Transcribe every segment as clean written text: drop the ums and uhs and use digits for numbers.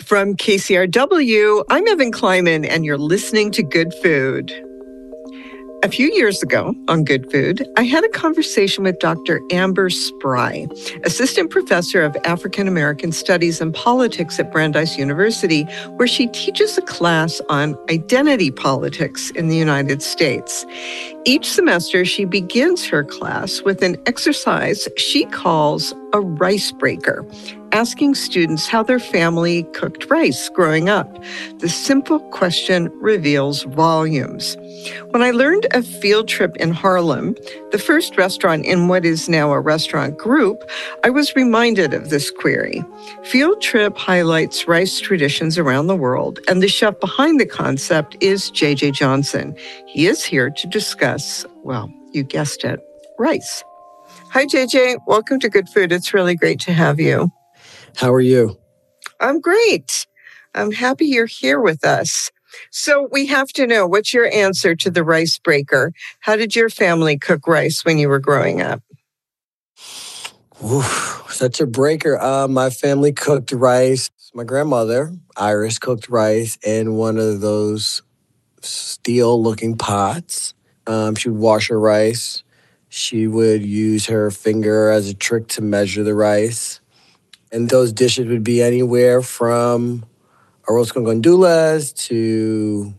From KCRW, I'm Evan Kleiman, and you're listening to Good Food. A few years ago on Good Food, I had a conversation with Dr. Amber Spry, Assistant Professor of African American Studies and Politics at Brandeis University, where she teaches a class on identity politics in the United States. Each semester, she begins her class with an exercise she calls a rice breaker, asking students how their family cooked rice growing up. The simple question reveals volumes. When I learned of Field Trip in Harlem, the first restaurant in what is now a restaurant group, I was reminded of this query. Field Trip highlights rice traditions around the world, and the chef behind the concept is J.J. Johnson. He is here to discuss, well, you guessed it, rice. Hi, J.J. Welcome to Good Food. It's really great to have you. How are you? I'm great. I'm happy you're here with us. So we have to know, what's your answer to the rice breaker? How did your family cook rice when you were growing up? Oof, such a breaker. My family cooked rice. My grandmother, Iris, cooked rice in one of those steel-looking pots. She would wash her rice. She would use her finger as a trick to measure the rice. And those dishes would be anywhere from arroz con gandules to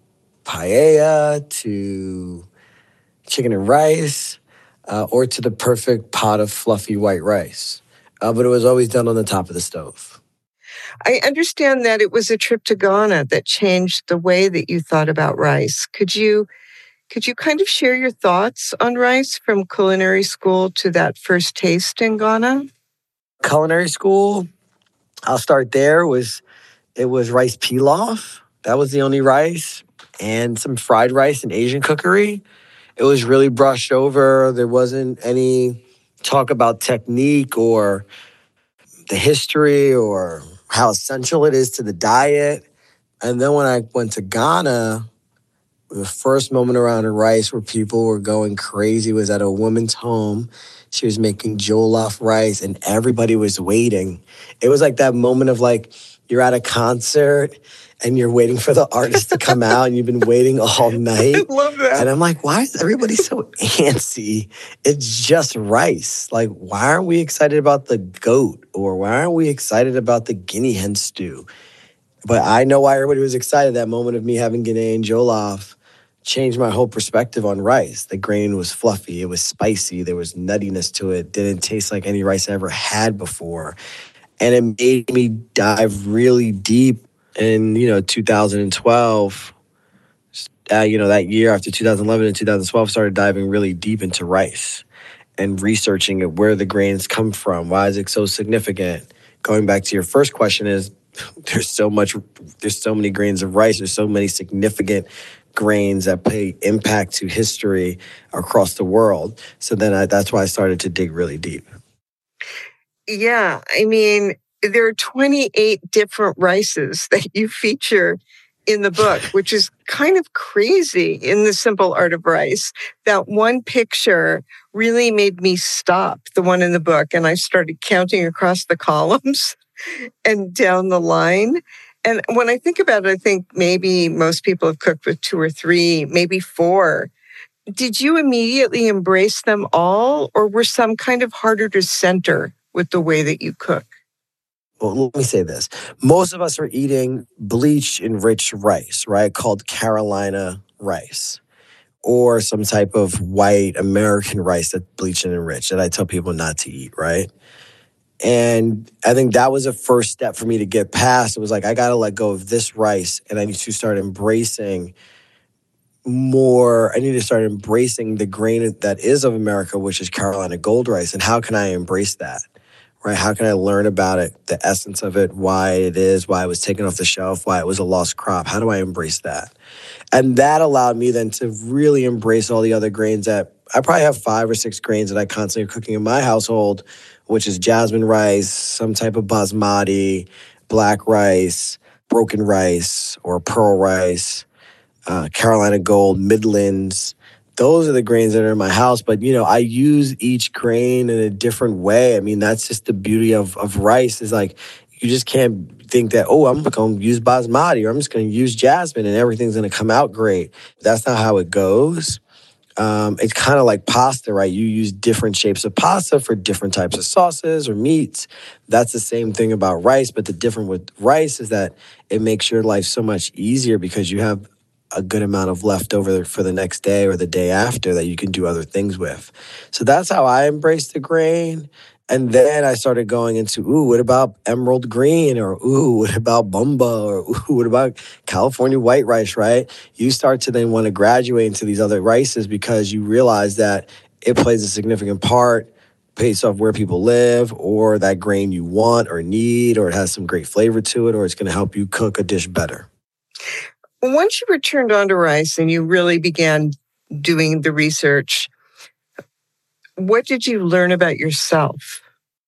paella to chicken and rice, or to the perfect pot of fluffy white rice. But it was always done on the top of the stove. I understand that it was a trip to Ghana that changed the way that you thought about rice. Could you kind of share your thoughts on rice from culinary school to that first taste in Ghana? Culinary school, I'll start there, it was rice pilaf. That was the only rice, and some fried rice and Asian cookery. It was really brushed over. There wasn't any talk about technique or the history or how essential it is to the diet. And then when I went to Ghana, the first moment around rice where people were going crazy was at a woman's home. She was making jollof rice and everybody was waiting. It was like that moment of like, you're at a concert and you're waiting for the artist to come out and you've been waiting all night. I love that. And I'm like, why is everybody so antsy? It's just rice. Like, why aren't we excited about the goat? Or why aren't we excited about the guinea hen stew? But I know why everybody was excited. That moment of me having Ghanaian jollof changed my whole perspective on rice. The grain was fluffy. It was spicy. There was nuttiness to it. Didn't taste like any rice I ever had before. And it made me dive really deep in, 2012. That year after 2011 and 2012, started diving really deep into rice and researching it, where the grains come from. Why is it so significant? Going back to your first question is, there's so many grains of rice. There's so many significant grains that pay impact to history across the world. So then that's why I started to dig really deep. Yeah, I mean, there are 28 different rices that you feature in the book, which is kind of crazy in The Simple Art of Rice. That one picture really made me stop, the one in the book, and I started counting across the columns and down the line. And when I think about it, I think maybe most people have cooked with 2 or 3, maybe 4. Did you immediately embrace them all, or were some kind of harder to center with the way that you cook? Well, let me say this. Most of us are eating bleached enriched rice, right? Called Carolina rice, or some type of white American rice that's bleached and enriched that I tell people not to eat, right? And I think that was a first step for me to get past. It was like, I got to let go of this rice and I need to start embracing more. I need to start embracing the grain that is of America, which is Carolina gold rice. And how can I embrace that? Right? How can I learn about it, the essence of it, why it is, why it was taken off the shelf, why it was a lost crop? How do I embrace that? And that allowed me then to really embrace all the other grains that I probably have 5 or 6 grains that I constantly are cooking in my household, which is jasmine rice, some type of basmati, black rice, broken rice, or pearl rice, Carolina Gold, Midlands. Those are the grains that are in my house. But, I use each grain in a different way. I mean, that's just the beauty of rice is like, You just can't think that, oh, I'm going to use basmati or I'm just going to use jasmine and everything's going to come out great. That's not how it goes. It's kind of like pasta, right? You use different shapes of pasta for different types of sauces or meats. That's the same thing about rice, but the difference with rice is that it makes your life so much easier because you have a good amount of leftover for the next day or the day after that you can do other things with. So that's how I embraced the grain. And then I started going into, ooh, what about emerald green? Or, ooh, what about bumba? Or, ooh, what about California white rice, right? You start to then want to graduate into these other rices because you realize that it plays a significant part based off where people live or that grain you want or need, or it has some great flavor to it, or it's going to help you cook a dish better. Once you were turned on to rice and you really began doing the research, what did you learn about yourself?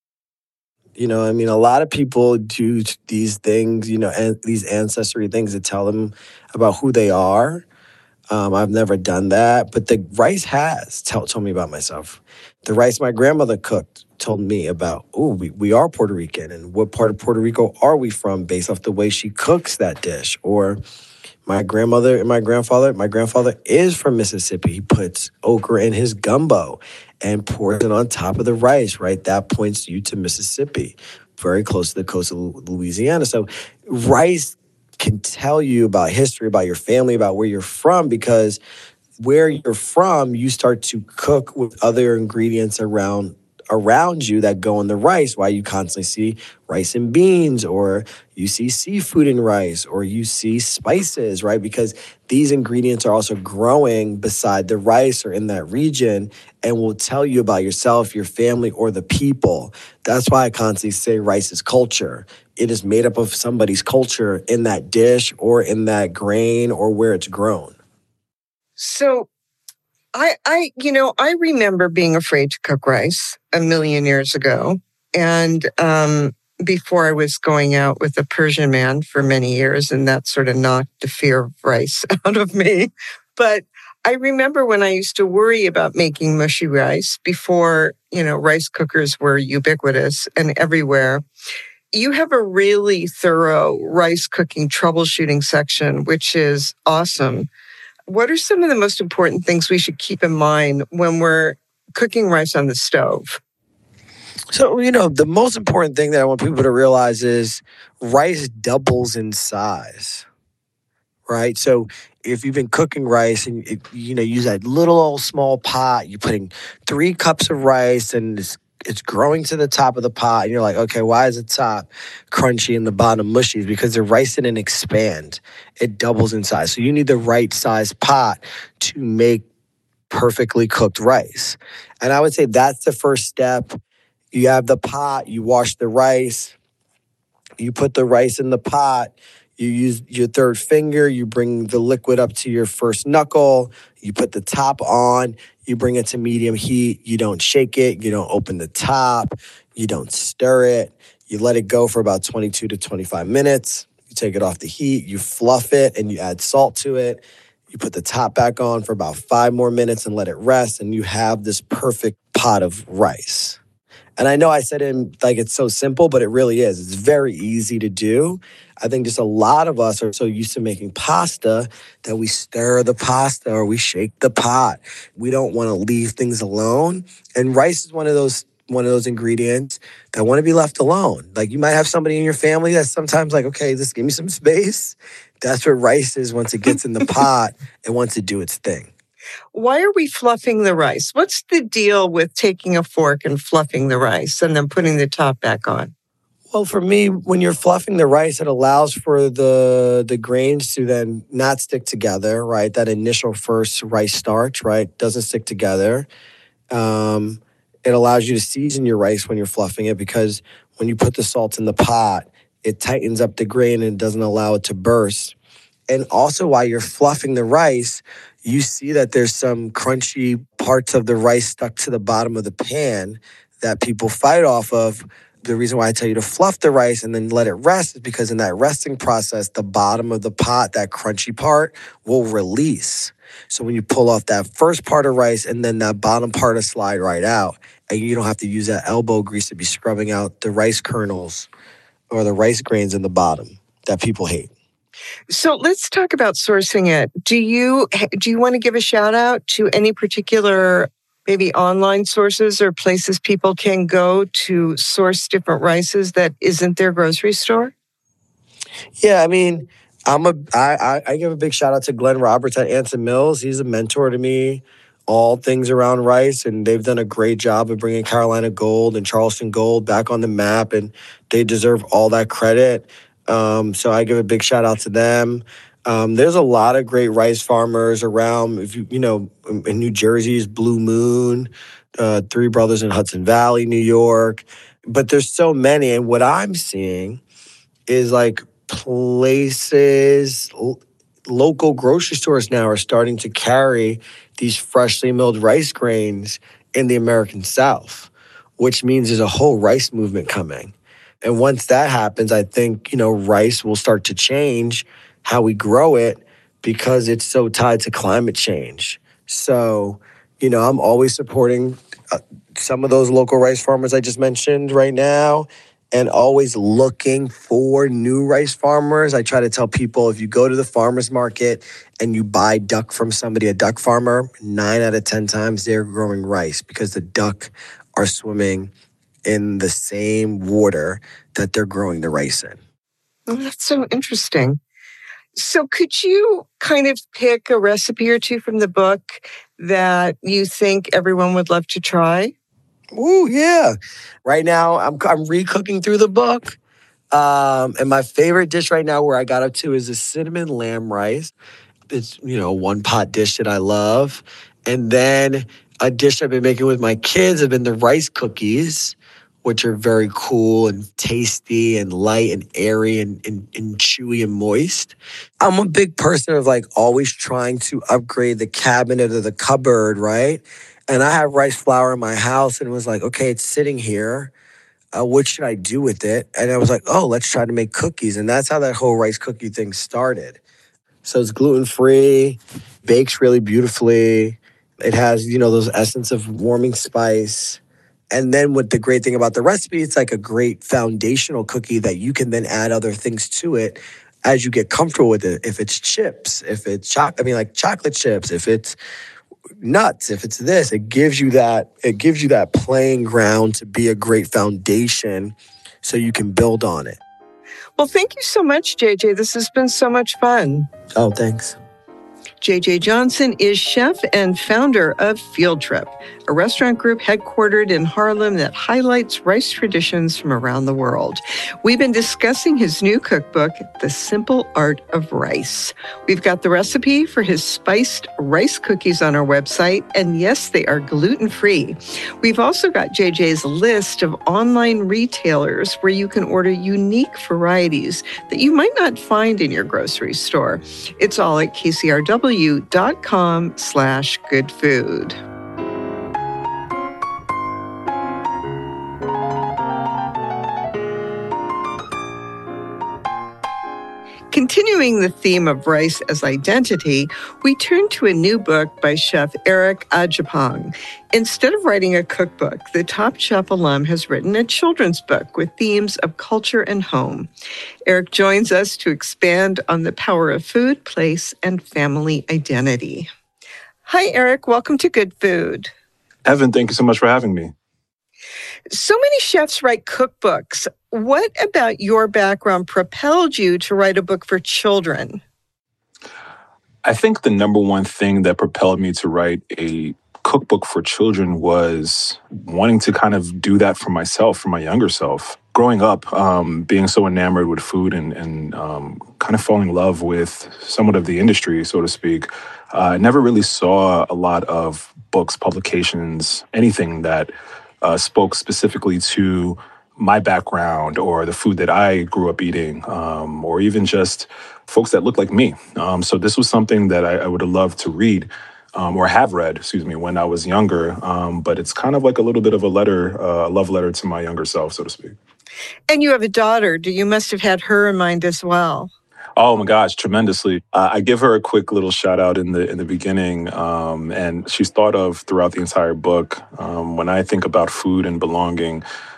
A lot of people do these things, and these ancestry things that tell them about who they are. I've never done that, but the rice has told me about myself. The rice my grandmother cooked told me about, we are Puerto Rican, and what part of Puerto Rico are we from based off the way she cooks that dish. Or my grandmother and my grandfather is from Mississippi. He puts okra in his gumbo and pours it on top of the rice, right? That points you to Mississippi, very close to the coast of Louisiana. So rice can tell you about history, about your family, about where you're from, because where you're from, you start to cook with other ingredients around you that go in the rice, why you constantly see rice and beans, or you see seafood in rice, or you see spices, right? Because these ingredients are also growing beside the rice or in that region and will tell you about yourself, your family, or the people. That's why I constantly say rice is culture. It is made up of somebody's culture in that dish or in that grain or where it's grown. So I remember being afraid to cook rice a million years ago. And before I was going out with a Persian man for many years, and that sort of knocked the fear of rice out of me. But I remember when I used to worry about making mushy rice before, rice cookers were ubiquitous and everywhere. You have a really thorough rice cooking troubleshooting section, which is awesome. What are some of the most important things we should keep in mind when we're cooking rice on the stove? So, the most important thing that I want people to realize is rice doubles in size, right? So if you've been cooking rice and, use that little old small pot, you're putting 3 cups of rice and it's growing to the top of the pot. And you're like, okay, why is the top crunchy and the bottom mushy? Because the rice didn't expand. It doubles in size. So you need the right size pot to make perfectly cooked rice. And I would say that's the first step. You have the pot, you wash the rice, you put the rice in the pot, you use your third finger, you bring the liquid up to your first knuckle, you put the top on, you bring it to medium heat, you don't shake it, you don't open the top, you don't stir it, you let it go for about 22 to 25 minutes, you take it off the heat, you fluff it, and you add salt to it. You put the top back on for about 5 more minutes and let it rest, and you have this perfect pot of rice. And I know I said it like it's so simple, but it really is. It's very easy to do. I think just a lot of us are so used to making pasta that we stir the pasta or we shake the pot. We don't want to leave things alone. And rice is one of those ingredients that want to be left alone. Like you might have somebody in your family that's sometimes like, okay, just give me some space. That's what rice is. Once it gets in the pot, it wants to do its thing. Why are we fluffing the rice? What's the deal with taking a fork and fluffing the rice and then putting the top back on? Well, for me, when you're fluffing the rice, it allows for the grains to then not stick together, right? That initial first rice starch, right, doesn't stick together. It allows you to season your rice when you're fluffing it because when you put the salt in the pot, it tightens up the grain and doesn't allow it to burst. And also while you're fluffing the rice, you see that there's some crunchy parts of the rice stuck to the bottom of the pan that people fight off of. The reason why I tell you to fluff the rice and then let it rest is because in that resting process, the bottom of the pot, that crunchy part, will release. So when you pull off that first part of rice and then that bottom part will slide right out, and you don't have to use that elbow grease to be scrubbing out the rice kernels or the rice grains in the bottom that people hate. So let's talk about sourcing it. Do you want to give a shout out to any particular maybe online sources or places people can go to source different rices that isn't their grocery store? Yeah, I mean, I give a big shout out to Glenn Roberts at Anson Mills. He's a mentor to me, all things around rice, and they've done a great job of bringing Carolina Gold and Charleston Gold back on the map, and they deserve all that credit. So I give a big shout out to them. There's a lot of great rice farmers around. If you know, in New Jersey's Blue Moon, Three Brothers in Hudson Valley, New York, but there's so many, and what I'm seeing is like places, local grocery stores now are starting to carry these freshly milled rice grains in the American South, which means there's a whole rice movement coming. And once that happens, I think, rice will start to change how we grow it because it's so tied to climate change. So, I'm always supporting some of those local rice farmers I just mentioned right now, and always looking for new rice farmers. I try to tell people, if you go to the farmer's market and you buy duck from somebody, a duck farmer, 9 out of 10 times they're growing rice because the duck are swimming in the same water that they're growing the rice in. Oh, that's so interesting. So could you kind of pick a recipe or two from the book that you think everyone would love to try? Ooh, yeah. Right now, I'm re-cooking through the book. And my favorite dish right now where I got up to is the cinnamon lamb rice. It's, a one-pot dish that I love. And then a dish I've been making with my kids have been the rice cookies, which are very cool and tasty and light and airy and chewy and moist. I'm a big person of always trying to upgrade the cabinet or the cupboard, right? And I have rice flour in my house and was like, okay, it's sitting here. What should I do with it? And I was like, oh, let's try to make cookies. And that's how that whole rice cookie thing started. So it's gluten-free, bakes really beautifully. It has, those essence of warming spice. And then what the great thing about the recipe, it's like a great foundational cookie that you can then add other things to it as you get comfortable with it. If it's chips, if it's chocolate chips, if it's nuts, if it's this, it gives you that playing ground to be a great foundation so you can build on it. Well, thank you so much, JJ. This has been so much fun. Oh, thanks. JJ Johnson is chef and founder of Field Trip, a restaurant group headquartered in Harlem that highlights rice traditions from around the world. We've been discussing his new cookbook, The Simple Art of Rice. We've got the recipe for his spiced rice cookies on our website, and yes, they are gluten-free. We've also got JJ's list of online retailers where you can order unique varieties that you might not find in your grocery store. It's all at kcrw.com/goodfood. Continuing the theme of rice as identity, we turn to a new book by chef Eric Ajapong. Instead of writing a cookbook, the Top Chef alum has written a children's book with themes of culture and home. Eric joins us to expand on the power of food, place, and family identity. Hi, Eric. Welcome to Good Food. Evan, thank you so much for having me. So many chefs write cookbooks. What about your background propelled you to write a book for children? I think the number one thing that propelled me to write a cookbook for children was wanting to kind of do that for myself, for my younger self. Growing up, being so enamored with food and kind of falling in love with somewhat of the industry, so to speak, I never really saw a lot of books, publications, anything that spoke specifically to my background or the food that I grew up eating, or even just folks that look like me. So this was something that I would have loved to read, or have read, when I was younger. But it's kind of like a little bit of a love letter to my younger self, so to speak. And you have a daughter. You must have had her in mind as well. Oh my gosh, tremendously. I give her a quick little shout out in the beginning, and she's thought of throughout the entire book. When I think about food and belonging,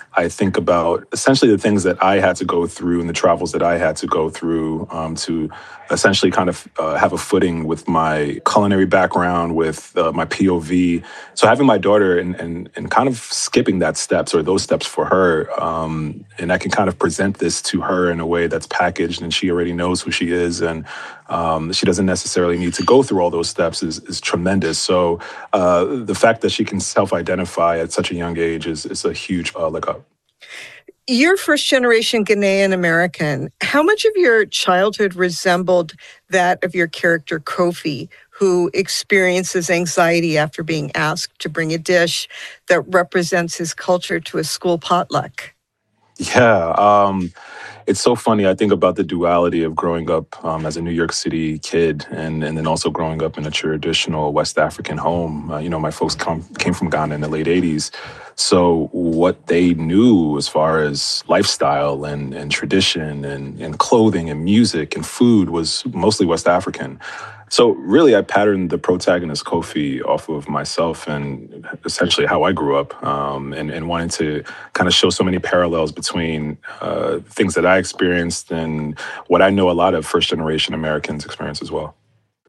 I think about essentially the things that I had to go through and the travels that I had to go through to essentially kind of have a footing with my culinary background, with my POV. So having my daughter and kind of skipping that steps or those steps for her, and I can kind of present this to her in a way that's packaged and she already knows who she is, and she doesn't necessarily need to go through all those steps is tremendous. So the fact that she can self-identify at such a young age is a huge leg up. You're first generation Ghanaian American. How much of your childhood resembled that of your character Kofi, who experiences anxiety after being asked to bring a dish that represents his culture to a school potluck? Yeah, it's so funny. I think about the duality of growing up as a New York City kid and then also growing up in a traditional West African home. My folks came from Ghana in the late 80s. So what they knew as far as lifestyle and tradition and clothing and music and food was mostly West African. So really, I patterned the protagonist Kofi off of myself and essentially how I grew up, and wanted to kind of show so many parallels between things that I experienced and what I know a lot of first-generation Americans experience as well.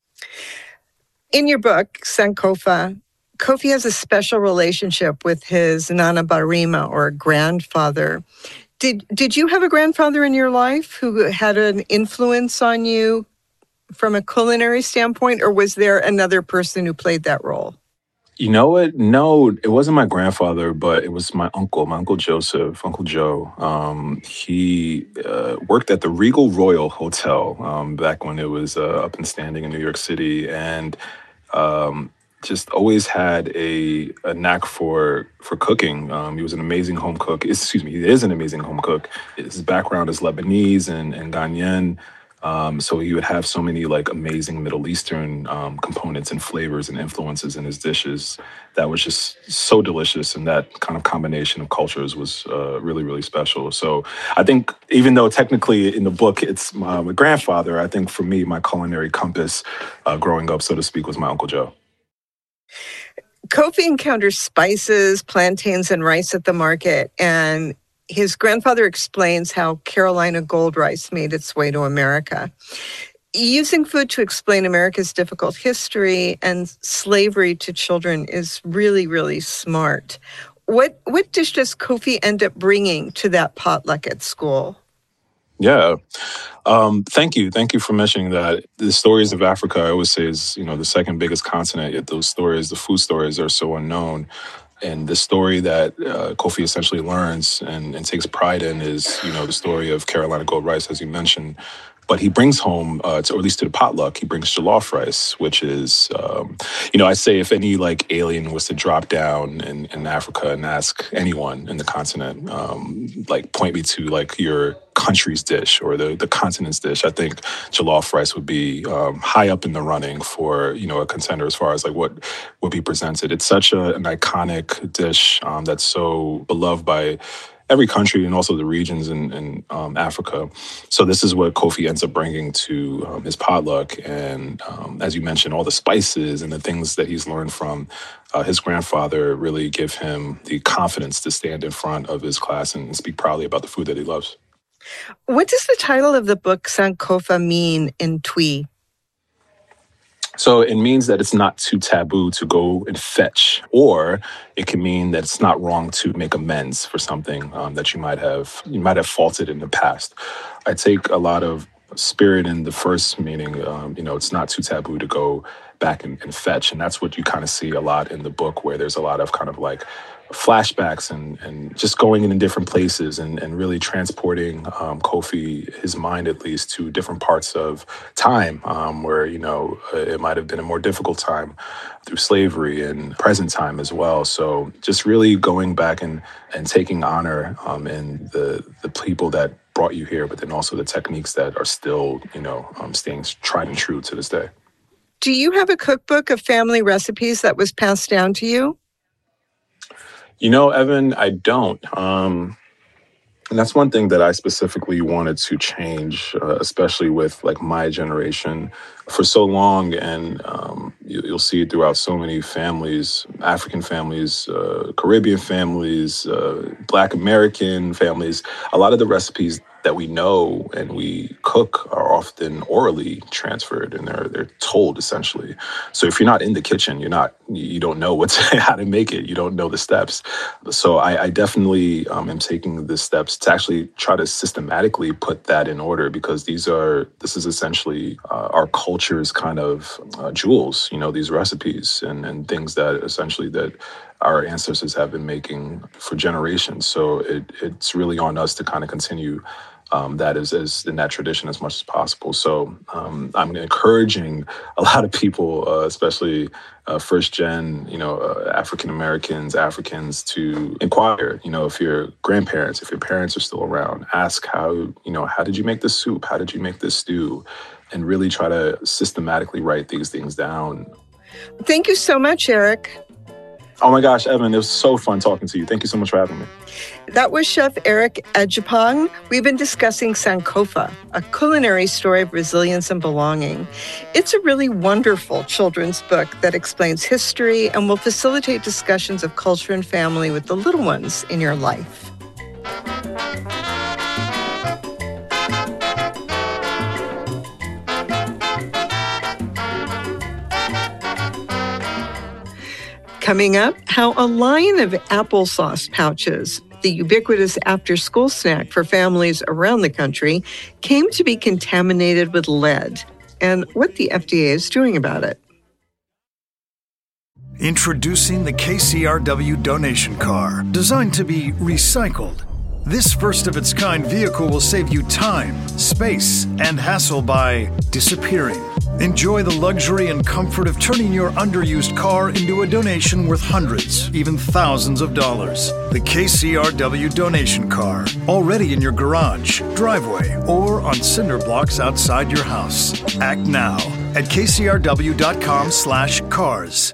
In your book, Sankofa, Kofi has a special relationship with his Nana Barima, or grandfather. Did you have a grandfather in your life who had an influence on you from a culinary standpoint, or was there another person who played that role? You know what? No, it wasn't my grandfather, but it was my Uncle Joseph, Uncle Joe. He worked at the Regal Royal Hotel back when it was up and standing in New York City, and just always had a knack for cooking. He was an amazing home cook. Excuse me, he is an amazing home cook. His background is Lebanese and Ghanaian. So he would have so many like amazing Middle Eastern components and flavors and influences in his dishes that was just so delicious. And that kind of combination of cultures was really, really special. So I think even though technically in the book it's my grandfather, I think for me, my culinary compass growing up, so to speak, was my Uncle Joe. Kofi encounters spices, plantains, and rice at the market, and his grandfather explains how Carolina gold rice made its way to America. Using food to explain America's difficult history and slavery to children is really, really smart. What dish does Kofi end up bringing to that potluck at school? Yeah. Thank you. Thank you for mentioning that. The stories of Africa, I always say, is, the second biggest continent, yet those stories, the food stories, are so unknown. And the story that Kofi essentially learns and takes pride in is, the story of Carolina gold rice, as you mentioned. But he brings home, or at least to the potluck, he brings jollof rice, which is, I say if any like alien was to drop down in Africa and ask anyone in the continent, point me to like your country's dish or the continent's dish, I think jollof rice would be high up in the running for, a contender as far as like what would be presented. It's such an iconic dish that's so beloved by every country and also the regions in Africa. So this is what Kofi ends up bringing to his potluck. And as you mentioned, all the spices and the things that he's learned from his grandfather really give him the confidence to stand in front of his class and speak proudly about the food that he loves. What does the title of the book Sankofa mean in Twi? So it means that it's not too taboo to go and fetch, or it can mean that it's not wrong to make amends for something that you might have faulted in the past. I take a lot of spirit in the first meaning. It's not too taboo to go back and fetch, and that's what you kind of see a lot in the book, where there's a lot of kind of like flashbacks and just going in different places and really transporting Kofi, his mind at least, to different parts of time where, it might have been a more difficult time through slavery and present time as well. So just really going back and taking honor in the people that brought you here, but then also the techniques that are still, staying tried and true to this day. Do you have a cookbook of family recipes that was passed down to you? Evan, I don't. And that's one thing that I specifically wanted to change, especially with like my generation. For so long, and you'll see it throughout so many families, African families, Caribbean families, Black American families, a lot of the recipes that we know and we cook are often orally transferred, and they're told essentially. So if you're not in the kitchen, you don't know how to make it. You don't know the steps. So I definitely am taking the steps to actually try to systematically put that in order, because this is essentially our culture's kind of jewels, these recipes and things that essentially that our ancestors have been making for generations. So it's really on us to kind of continue that is in that tradition as much as possible. So I'm encouraging a lot of people, especially first gen, African Americans, Africans, to inquire. If your grandparents, if your parents are still around, ask how did you make this soup? How did you make this stew? And really try to systematically write these things down. Thank you so much, Eric. Oh my gosh, Evan, it was so fun talking to you. Thank you so much for having me. That was Chef Eric Ejapong. We've been discussing Sankofa, a culinary story of resilience and belonging. It's a really wonderful children's book that explains history and will facilitate discussions of culture and family with the little ones in your life. Coming up, how a line of applesauce pouches, the ubiquitous after-school snack for families around the country, came to be contaminated with lead, and what the FDA is doing about it. Introducing the KCRW donation car, designed to be recycled. This first-of-its-kind vehicle will save you time, space, and hassle by disappearing. Enjoy the luxury and comfort of turning your underused car into a donation worth hundreds, even thousands of dollars. The KCRW donation car, already in your garage, driveway, or on cinder blocks outside your house. Act now at kcrw.com/cars.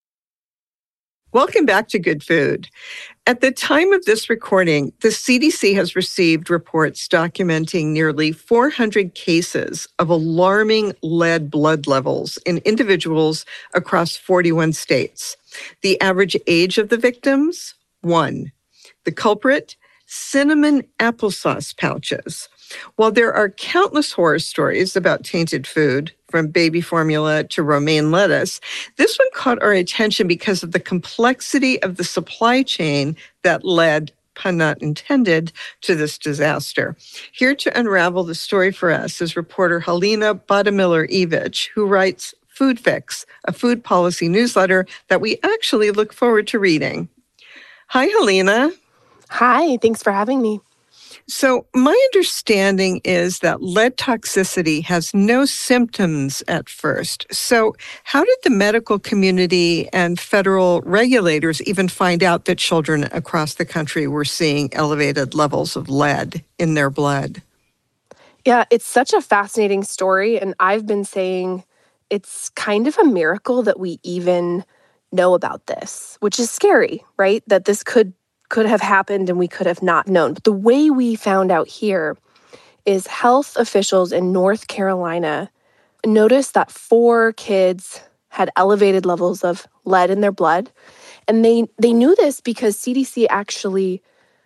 Welcome back to Good Food. At the time of this recording, the CDC has received reports documenting nearly 400 cases of alarming lead blood levels in individuals across 41 states. The average age of the victims, 1. The culprit, cinnamon applesauce pouches. While there are countless horror stories about tainted food, from baby formula to romaine lettuce, this one caught our attention because of the complexity of the supply chain that led, pun not intended, to this disaster. Here to unravel the story for us is reporter Helena Bottomiller-Evich, who writes Food Fix, a food policy newsletter that we actually look forward to reading. Hi, Helena. Hi, thanks for having me. So my understanding is that lead toxicity has no symptoms at first. So how did the medical community and federal regulators even find out that children across the country were seeing elevated levels of lead in their blood? Yeah, it's such a fascinating story. And I've been saying it's kind of a miracle that we even know about this, which is scary, right? That this could have happened and we could have not known. But the way we found out here is health officials in North Carolina noticed that 4 kids had elevated levels of lead in their blood. And they knew this because CDC actually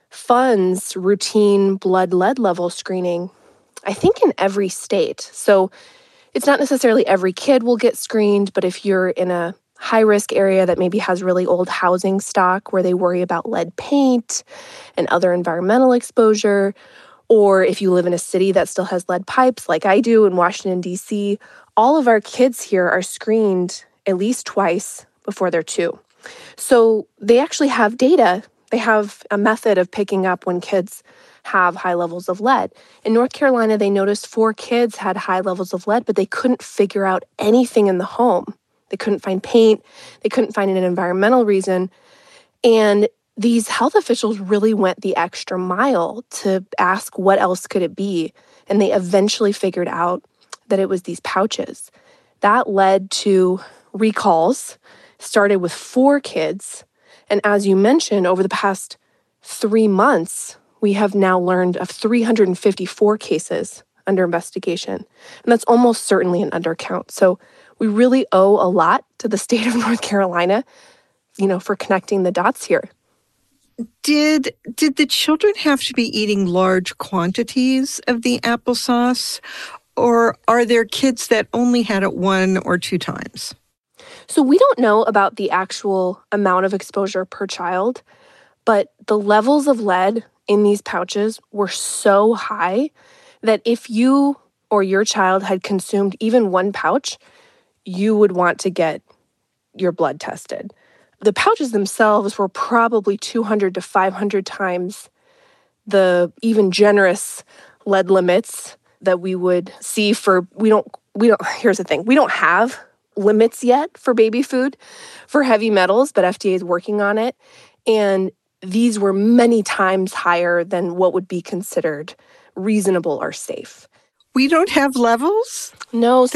funds routine blood lead level screening, I think in every state. So it's not necessarily every kid will get screened, but if you're in a high-risk area that maybe has really old housing stock where they worry about lead paint and other environmental exposure, or if you live in a city that still has lead pipes like I do in Washington, D.C., all of our kids here are screened at least twice before they're 2. So they actually have data. They have a method of picking up when kids have high levels of lead. In North Carolina, they noticed 4 kids had high levels of lead, but they couldn't figure out anything in the home. They couldn't find paint. They couldn't find an environmental reason. And these health officials really went the extra mile to ask what else could it be. And they eventually figured out that it was these pouches. That led to recalls, started with 4 kids. And as you mentioned, over the past 3 months, we have now learned of 354 cases under investigation. And that's almost certainly an undercount. So we really owe a lot to the state of North Carolina, for connecting the dots here. Did the children have to be eating large quantities of the applesauce, or are there kids that only had it 1 or 2 times? So we don't know about the actual amount of exposure per child, but the levels of lead in these pouches were so high that if you or your child had consumed even 1 pouch, you would want to get your blood tested. The pouches themselves were probably 200 to 500 times the even generous lead limits that we would see for, here's the thing, we don't have limits yet for baby food for heavy metals, but FDA is working on it. And these were many times higher than what would be considered reasonable or safe. We don't have levels? No,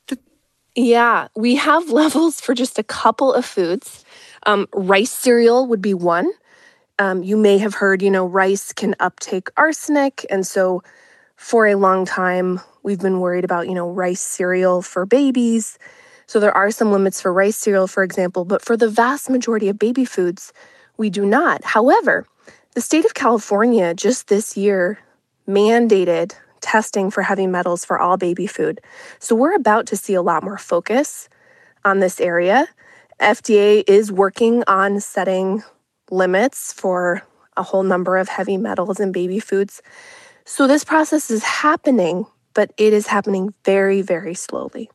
yeah, we have levels for just a couple of foods. Rice cereal would be one. You may have heard, rice can uptake arsenic. And so for a long time, we've been worried about, rice cereal for babies. So there are some limits for rice cereal, for example, but for the vast majority of baby foods, we do not. However, the state of California just this year mandated testing for heavy metals for all baby food. So we're about to see a lot more focus on this area. FDA is working on setting limits for a whole number of heavy metals in baby foods. So this process is happening, but it is happening very, very slowly.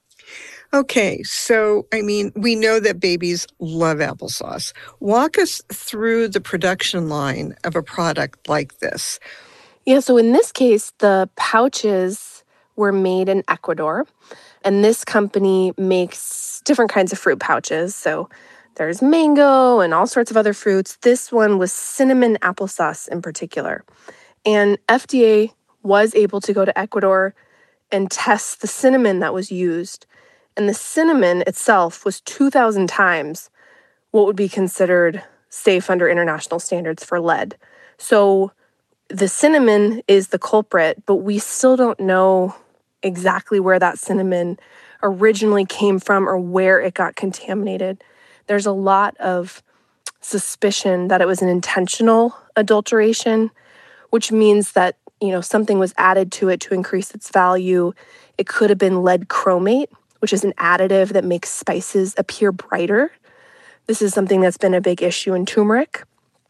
Okay, so, we know that babies love applesauce. Walk us through the production line of a product like this. Yeah, so in this case, the pouches were made in Ecuador, and this company makes different kinds of fruit pouches. So there's mango and all sorts of other fruits. This one was cinnamon applesauce in particular. And FDA was able to go to Ecuador and test the cinnamon that was used. And the cinnamon itself was 2,000 times what would be considered safe under international standards for lead. So the cinnamon is the culprit, but we still don't know exactly where that cinnamon originally came from or where it got contaminated. There's a lot of suspicion that it was an intentional adulteration, which means that, something was added to it to increase its value. It could have been lead chromate, which is an additive that makes spices appear brighter. This is something that's been a big issue in turmeric.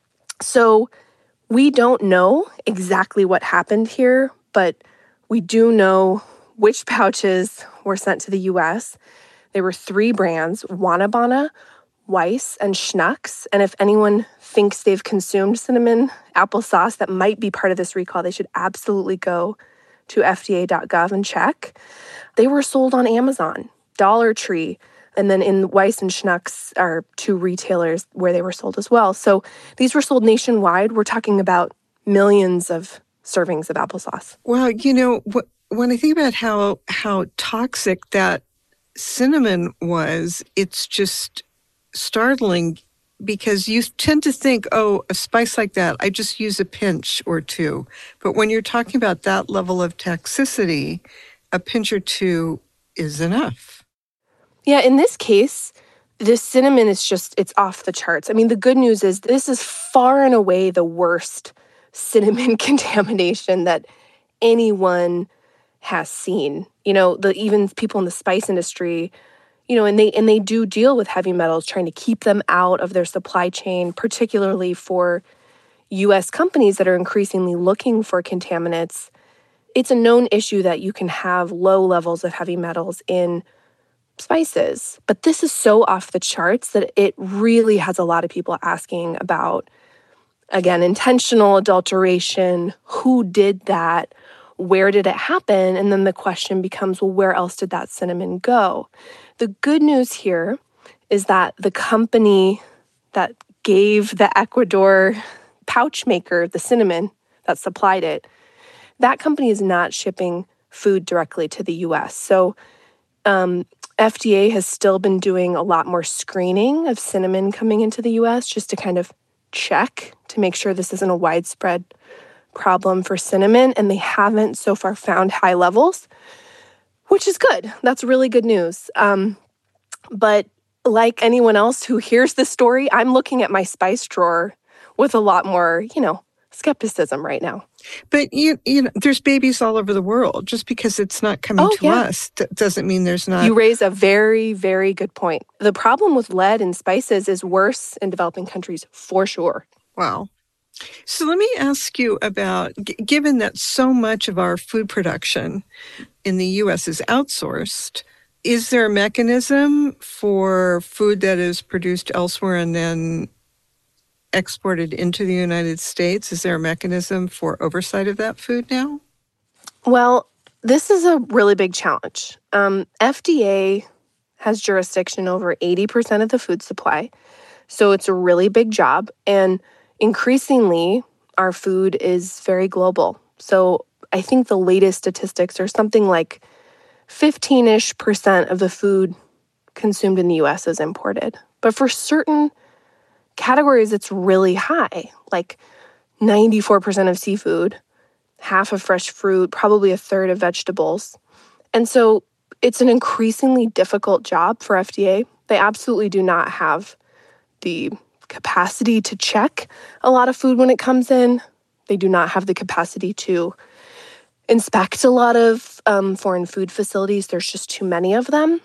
So we don't know exactly what happened here, but we do know which pouches were sent to the U.S. There were 3 brands, Wanabana, Weiss, and Schnucks. And if anyone thinks they've consumed cinnamon applesauce that might be part of this recall, they should absolutely go to fda.gov and check. They were sold on Amazon, Dollar Tree, and then in Weiss and Schnucks are 2 retailers where they were sold as well. So these were sold nationwide. We're talking about millions of servings of applesauce. Well, when I think about how toxic that cinnamon was, it's just startling because you tend to think, oh, a spice like that, I just use a pinch or 2. But when you're talking about that level of toxicity, a pinch or 2 is enough. Yeah, in this case, the cinnamon is it's off the charts. The good news is this is far and away the worst cinnamon contamination that anyone has seen. Even people in the spice industry, and they do deal with heavy metals, trying to keep them out of their supply chain, particularly for U.S. companies that are increasingly looking for contaminants. It's a known issue that you can have low levels of heavy metals in spices, but this is so off the charts that it really has a lot of people asking about, again, intentional adulteration, who did that, where did it happen? And then the question becomes, well, where else did that cinnamon go? The good news here is that the company that gave the Ecuador pouch maker the cinnamon that supplied it, that company is not shipping food directly to the U.S. So FDA has still been doing a lot more screening of cinnamon coming into the U.S. just to kind of check to make sure this isn't a widespread problem for cinnamon, and they haven't so far found high levels, which is good. That's really good news. But like anyone else who hears this story, I'm looking at my spice drawer with a lot more, skepticism right now. But there's babies all over the world. Just because it's not coming to us doesn't mean there's not. You raise a very, very good point. The problem with lead in spices is worse in developing countries for sure. Wow. So let me ask you about, given that so much of our food production in the U.S. is outsourced, is there a mechanism for food that is produced elsewhere and then exported into the United States? Is there a mechanism for oversight of that food now? Well, this is a really big challenge. FDA has jurisdiction over 80% of the food supply, so it's a really big job. And increasingly, our food is very global. So I think the latest statistics are something like 15-ish% of the food consumed in the U.S. is imported. But for certain categories, it's really high, like 94% of seafood, half of fresh fruit, probably a third of vegetables. And so it's an increasingly difficult job for FDA. They absolutely do not have the capacity to check a lot of food when it comes in. They do not have the capacity to inspect a lot of foreign food facilities. There's just too many of them.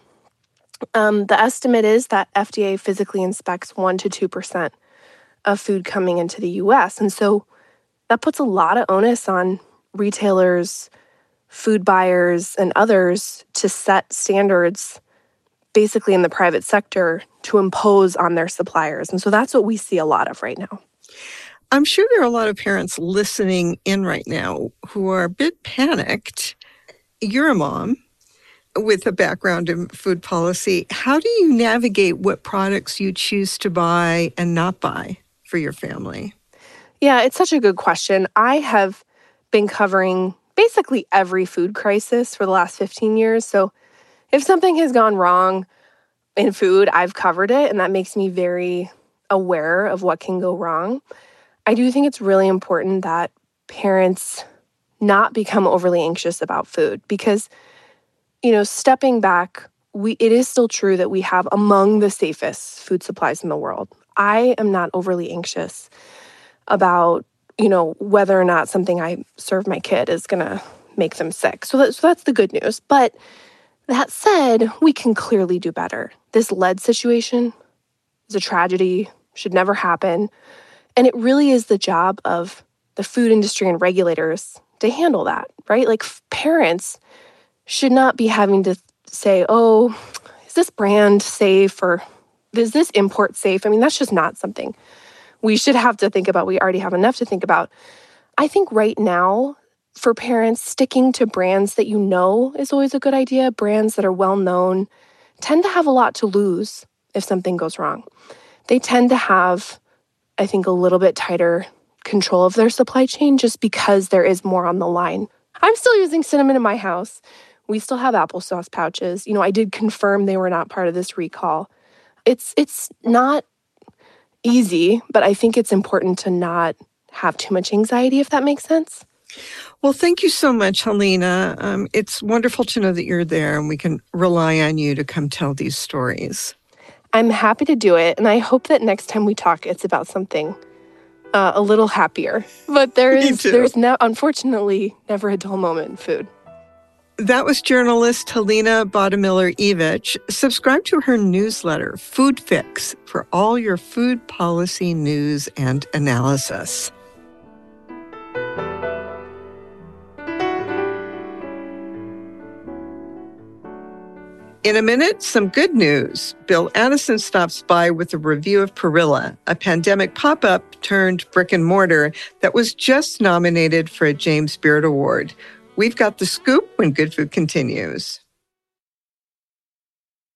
The estimate is that FDA physically inspects 1% to 2% of food coming into the U.S. And so that puts a lot of onus on retailers, food buyers, and others to set standards basically in the private sector to impose on their suppliers. And so that's what we see a lot of right now. I'm sure there are a lot of parents listening in right now who are a bit panicked. You're a mom with a background in food policy. How do you navigate what products you choose to buy and not buy for your family? Yeah, it's such a good question. I have been covering basically every food crisis for the last 15 years. So if something has gone wrong in food, I've covered it, and that makes me very aware of what can go wrong. I do think it's really important that parents not become overly anxious about food because, stepping back, it is still true that we have among the safest food supplies in the world. I am not overly anxious about, whether or not something I serve my kid is going to make them sick. So that's the good news. But that said, we can clearly do better. This lead situation is a tragedy, should never happen. And it really is the job of the food industry and regulators to handle that, right? Like parents should not be having to say, oh, is this brand safe or is this import safe? I mean, that's just not something we should have to think about. We already have enough to think about. I think right now, for parents, sticking to brands that is always a good idea. Brands that are well-known tend to have a lot to lose if something goes wrong. They tend to have, I think, a little bit tighter control of their supply chain just because there is more on the line. I'm still using cinnamon in my house. We still have applesauce pouches. I did confirm they were not part of this recall. It's not easy, but I think it's important to not have too much anxiety, if that makes sense. Well, thank you so much, Helena. It's wonderful to know that you're there and we can rely on you to come tell these stories. I'm happy to do it, and I hope that next time we talk, it's about something a little happier. But there's unfortunately never a dull moment in food. That was journalist Helena Bottomiller-Evich. Subscribe to her newsletter, Food Fix, for all your food policy news and analysis. In a minute, some good news. Bill Addison stops by with a review of Perilla, a pandemic pop-up turned brick and mortar that was just nominated for a James Beard Award. We've got the scoop when Good Food continues.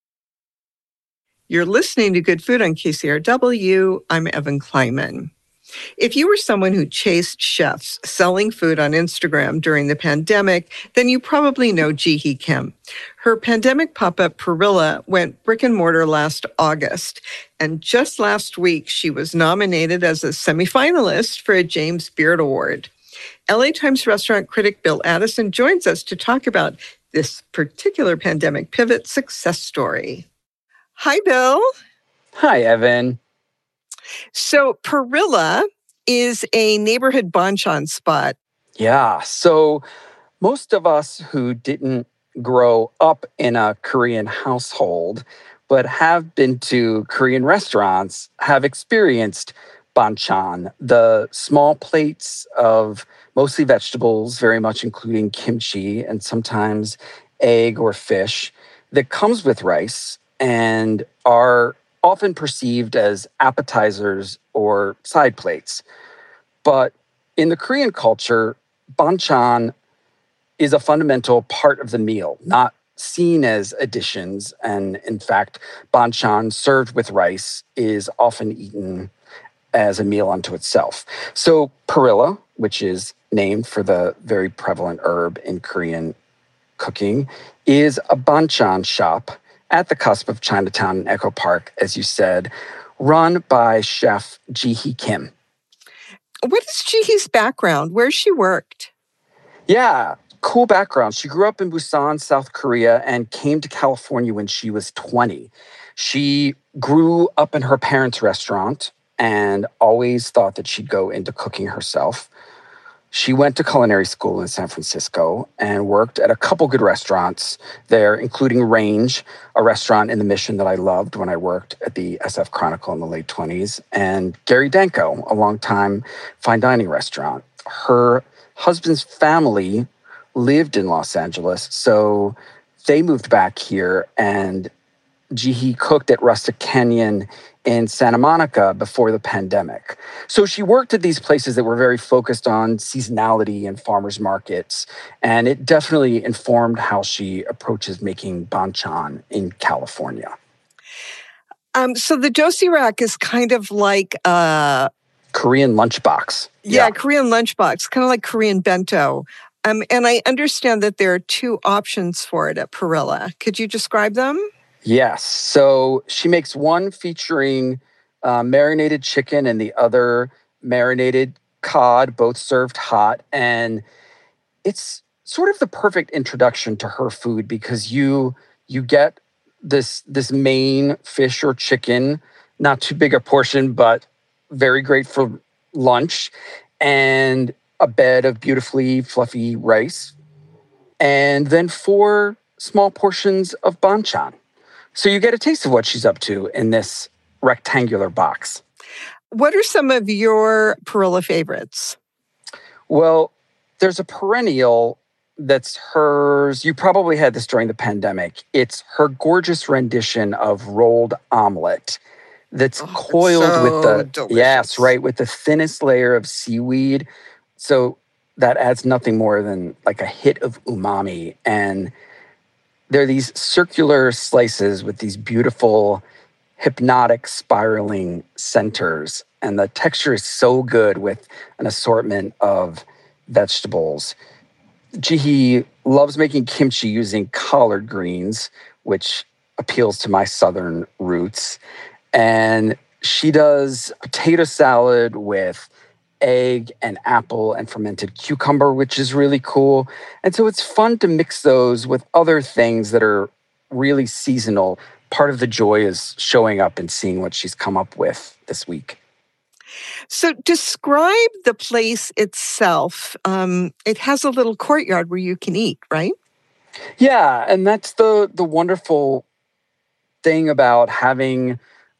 You're listening to Good Food on KCRW. I'm Evan Kleiman. If you were someone who chased chefs selling food on Instagram during the pandemic, then you probably know Ji-hee Kim. Her pandemic pop-up Perilla went brick and mortar last August. And just last week, she was nominated as a semifinalist for a James Beard Award. LA Times restaurant critic Bill Addison joins us to talk about this particular pandemic pivot success story. Hi, Bill. Hi, Evan. So Perilla is a neighborhood banchan spot. Yeah, so most of us who didn't grow up in a Korean household but have been to Korean restaurants have experienced banchan, the small plates of mostly vegetables, very much including kimchi and sometimes egg or fish, that comes with rice and are often perceived as appetizers or side plates. But in the Korean culture, banchan is a fundamental part of the meal, not seen as additions. And in fact, banchan served with rice is often eaten as a meal unto itself. So perilla, which is named for the very prevalent herb in Korean cooking, is a banchan shop at the cusp of Chinatown and Echo Park, as you said, run by chef Ji-hee Kim. What is Ji-hee's background? Where she worked? Yeah, cool background. She grew up in Busan, South Korea, and came to California when she was 20. She grew up in her parents' restaurant and always thought that she'd go into cooking herself. She went to culinary school in San Francisco and worked at a couple good restaurants there, including Range, a restaurant in the Mission that I loved when I worked at the SF Chronicle in the late 20s, and Gary Danko, a longtime fine dining restaurant. Her husband's family lived in Los Angeles, so they moved back here, and Ji-hee cooked at Rustic Canyon in Santa Monica before the pandemic. So she worked at these places that were very focused on seasonality and farmers markets, and it definitely informed how she approaches making banchan in California. So the dosirak is kind of like a Korean lunchbox. Yeah, Korean lunchbox, kind of like Korean bento. And I understand that there are two options for it at Perilla. Could you describe them? Yes. So she makes one featuring marinated chicken and the other marinated cod, both served hot. And it's sort of the perfect introduction to her food because you get this main fish or chicken, not too big a portion, but very great for lunch, and a bed of beautifully fluffy rice, and then 4 small portions of banchan. So you get a taste of what she's up to in this rectangular box. What are some of your Perilla favorites? Well, there's a perennial that's hers. You probably had this during the pandemic. It's her gorgeous rendition of rolled omelet that's coiled with the delicious. Yes, right, with the thinnest layer of seaweed. So that adds nothing more than like a hit of umami. And there are these circular slices with these beautiful, hypnotic, spiraling centers. And the texture is so good with an assortment of vegetables. Ji-hee loves making kimchi using collard greens, which appeals to my southern roots. And she does potato salad with egg and apple and fermented cucumber, which is really cool. And so it's fun to mix those with other things that are really seasonal. Part of the joy is showing up and seeing what she's come up with this week. So describe the place itself. It has a little courtyard where you can eat, right? Yeah, and that's the wonderful thing about having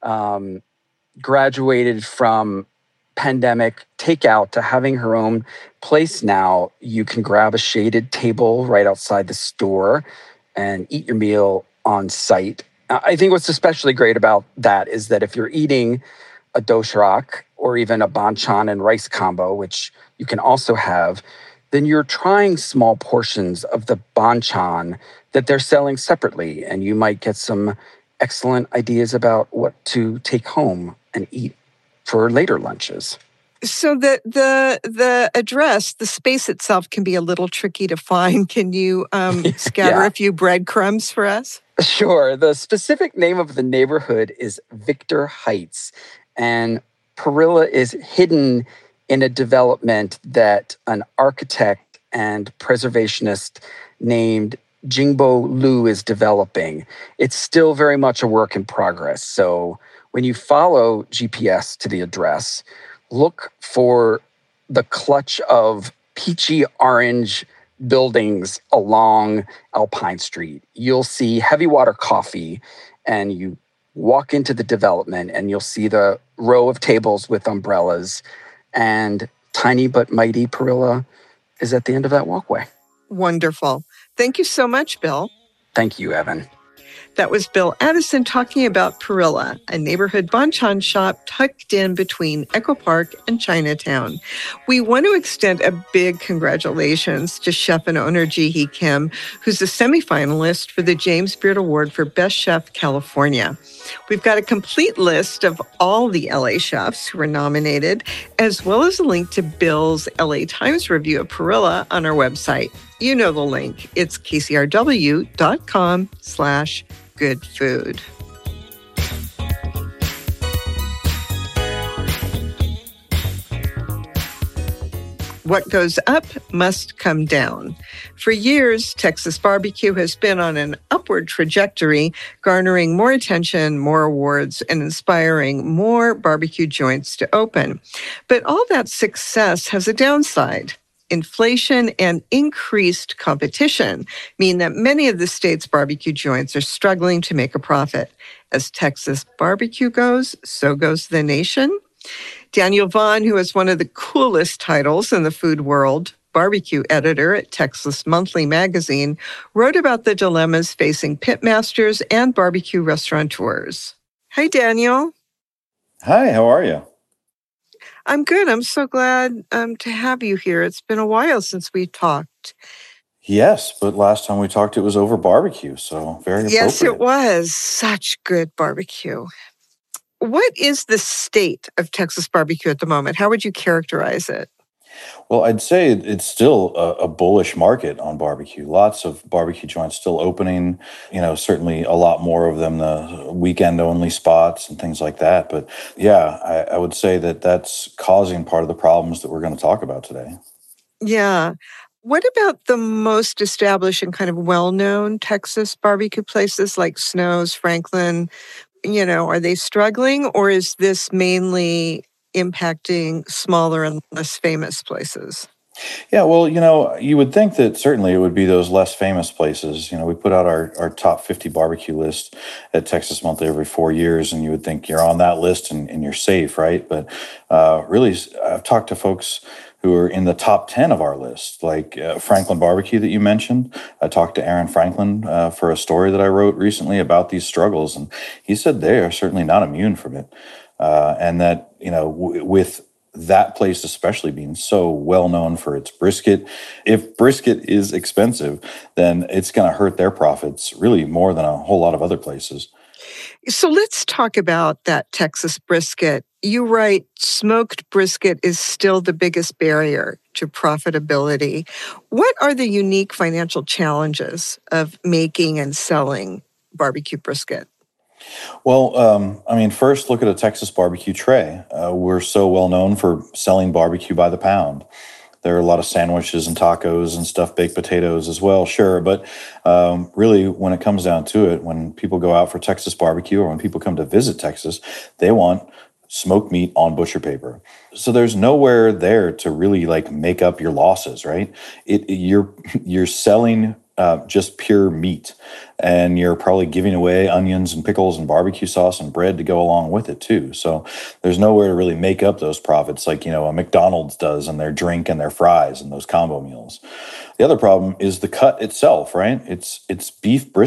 graduated from pandemic takeout to having her own place now. You can grab a shaded table right outside the store and eat your meal on site. I think what's especially great about that is that if you're eating a doshirak or even a banchan and rice combo, which you can also have, then you're trying small portions of the banchan that they're selling separately, and you might get some excellent ideas about what to take home and eat for later lunches. So the address, the space itself can be a little tricky to find. Can you scatter Yeah. a few breadcrumbs for us? Sure. The specific name of the neighborhood is Victor Heights, and Parilla is hidden in a development that an architect and preservationist named Jingbo Liu is developing. It's still very much a work in progress. So when you follow GPS to the address, look for the clutch of peachy orange buildings along Alpine Street. You'll see Heavy Water Coffee, and you walk into the development and you'll see the row of tables with umbrellas, and Tiny But Mighty Parilla is at the end of that walkway. Wonderful. Thank you so much, Bill. Thank you, Evan. That was Bill Addison talking about Parilla, a neighborhood banchan shop tucked in between Echo Park and Chinatown. We want to extend a big congratulations to chef and owner Ji-hee Kim, who's a semifinalist for the James Beard Award for Best Chef California. We've got a complete list of all the LA chefs who were nominated, as well as a link to Bill's LA Times review of Parilla on our website. You know the link. It's kcrw.com/goodfood. What goes up must come down. For years, Texas barbecue has been on an upward trajectory, garnering more attention, more awards, and inspiring more barbecue joints to open. But all that success has a downside. Inflation and increased competition mean that many of the state's barbecue joints are struggling to make a profit. As Texas barbecue goes, so goes the nation. Daniel Vaughn, who has one of the coolest titles in the food world, barbecue editor at Texas Monthly magazine, wrote about the dilemmas facing pitmasters and barbecue restaurateurs. Hi, Daniel. Hi, how are you? I'm good. I'm so glad to have you here. It's been a while since we talked. Yes, but last time we talked, it was over barbecue, so very appropriate. Yes, it was. Such good barbecue. What is the state of Texas barbecue at the moment? How would you characterize it? Well, I'd say it's still a bullish market on barbecue. Lots of barbecue joints still opening, certainly a lot more of them, the weekend-only spots and things like that. But yeah, I would say that that's causing part of the problems that we're going to talk about today. Yeah. What about the most established and kind of well-known Texas barbecue places like Snow's, Franklin? Are they struggling, or is this mainly impacting smaller and less famous places? Yeah, well, you would think that certainly it would be those less famous places. We put out our top 50 barbecue list at Texas Monthly every 4 years, and you would think you're on that list and you're safe, right? But really, I've talked to folks who are in the top 10 of our list, like Franklin Barbecue that you mentioned. I talked to Aaron Franklin for a story that I wrote recently about these struggles, and he said they are certainly not immune from it. And that, with that place especially being so well known for its brisket, if brisket is expensive, then it's going to hurt their profits really more than a whole lot of other places. So let's talk about that Texas brisket. You write, smoked brisket is still the biggest barrier to profitability. What are the unique financial challenges of making and selling barbecue brisket? Well, first look at a Texas barbecue tray. We're so well known for selling barbecue by the pound. There are a lot of sandwiches and tacos and stuffed baked potatoes as well, sure. But really, when it comes down to it, when people go out for Texas barbecue or when people come to visit Texas, they want smoked meat on butcher paper. So there's nowhere there to really make up your losses, right? You're selling just pure meat, and you're probably giving away onions and pickles and barbecue sauce and bread to go along with it too. So there's nowhere to really make up those profits like a McDonald's does and their drink and their fries and those combo meals. The other problem is the cut itself, right? It's beef brisket.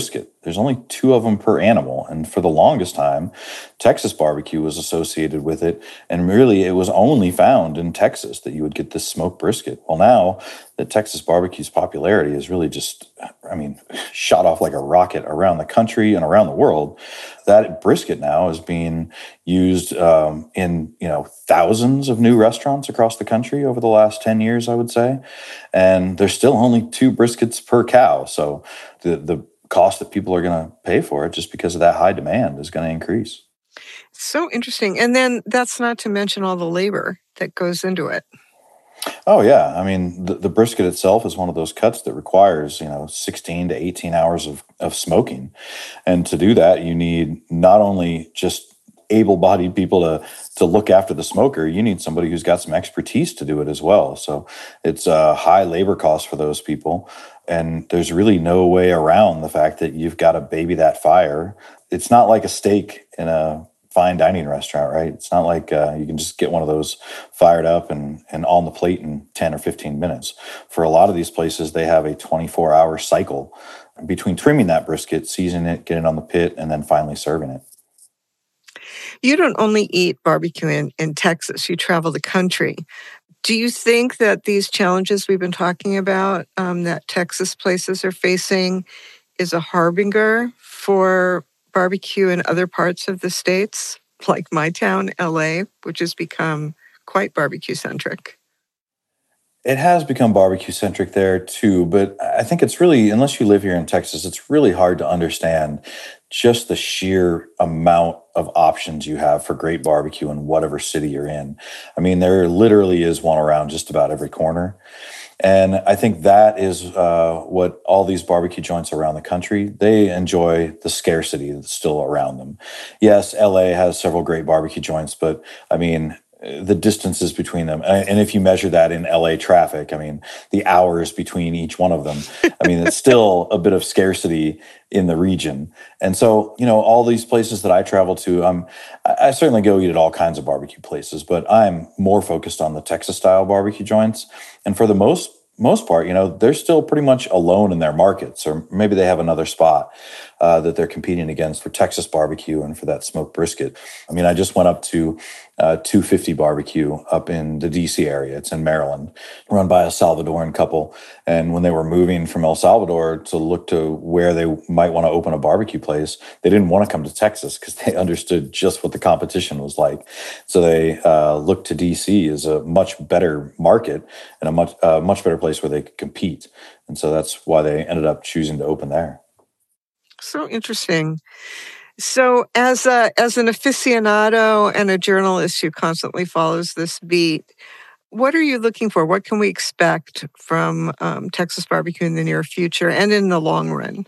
there's only 2 of them per animal. And for the longest time, Texas barbecue was associated with it. And really, it was only found in Texas that you would get this smoked brisket. Well, now that Texas barbecue's popularity is really just, shot off like a rocket around the country and around the world. That brisket now is being used in thousands of new restaurants across the country over the last 10 years, I would say. And there's still only 2 briskets per cow. So the cost that people are going to pay for it just because of that high demand is going to increase. So interesting. And then that's not to mention all the labor that goes into it. Oh, yeah. I mean, the brisket itself is one of those cuts that requires, 16 to 18 hours of smoking. And to do that, you need not only just able-bodied people to look after the smoker, you need somebody who's got some expertise to do it as well. So it's a high labor cost for those people. And there's really no way around the fact that you've got to baby that fire. It's not like a steak in a fine dining restaurant, right? It's not like you can just get one of those fired up and on the plate in 10 or 15 minutes. For a lot of these places, they have a 24-hour cycle between trimming that brisket, seasoning it, getting it on the pit, and then finally serving it. You don't only eat barbecue in Texas, you travel the country. Do you think that these challenges we've been talking about that Texas places are facing is a harbinger for barbecue in other parts of the states, like my town, LA, which has become quite barbecue-centric? It has become barbecue-centric there too, but I think it's really, unless you live here in Texas, it's really hard to understand just the sheer amount of options you have for great barbecue in whatever city you're in. I mean, there literally is one around just about every corner. And I think that is what all these barbecue joints around the country, they enjoy the scarcity that's still around them. Yes, LA has several great barbecue joints, but I mean, the distances between them. And if you measure that in LA traffic, I mean, the hours between each one of them, I mean, it's still a bit of scarcity in the region. And so, all these places that I travel to, I certainly go eat at all kinds of barbecue places, but I'm more focused on the Texas style barbecue joints. And for the most part, they're still pretty much alone in their markets, or maybe they have another spot that they're competing against for Texas barbecue and for that smoked brisket. I mean, I just went up to 250 Barbecue up in the DC area. It's in Maryland, run by a Salvadoran couple. And when they were moving from El Salvador to look to where they might want to open a barbecue place, they didn't want to come to Texas because they understood just what the competition was like. So they looked to DC as a much better market and a much better place where they could compete. And so that's why they ended up choosing to open there. So interesting. So as an aficionado and a journalist who constantly follows this beat, what are you looking for? What can we expect from Texas barbecue in the near future and in the long run?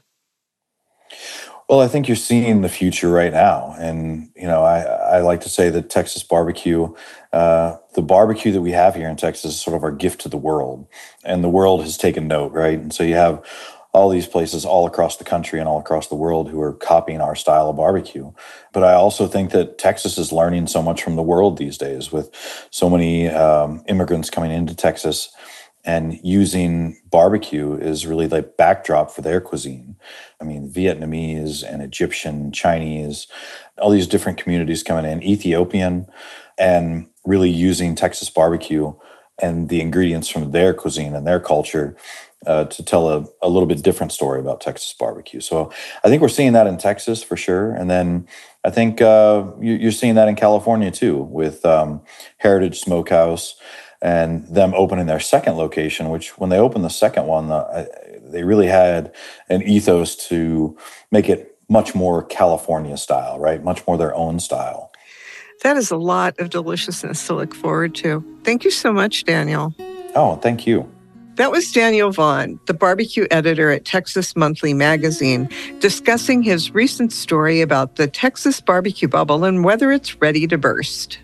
Well, I think you're seeing the future right now. And, I like to say that Texas barbecue, the barbecue that we have here in Texas is sort of our gift to the world. And the world has taken note, right? And so you have all these places all across the country and all across the world who are copying our style of barbecue. But I also think that Texas is learning so much from the world these days with so many immigrants coming into Texas, and using barbecue is really the backdrop for their cuisine. I mean, Vietnamese and Egyptian, Chinese, all these different communities coming in, Ethiopian, and really using Texas barbecue and the ingredients from their cuisine and their culture to tell a little bit different story about Texas barbecue. So I think we're seeing that in Texas for sure. And then I think you're seeing that in California too with Heritage Smokehouse and them opening their second location, which when they opened the second one, they really had an ethos to make it much more California style, right? Much more their own style. That is a lot of deliciousness to look forward to. Thank you so much, Daniel. Oh, thank you. That was Daniel Vaughn, the barbecue editor at Texas Monthly Magazine, discussing his recent story about the Texas barbecue bubble and whether it's ready to burst.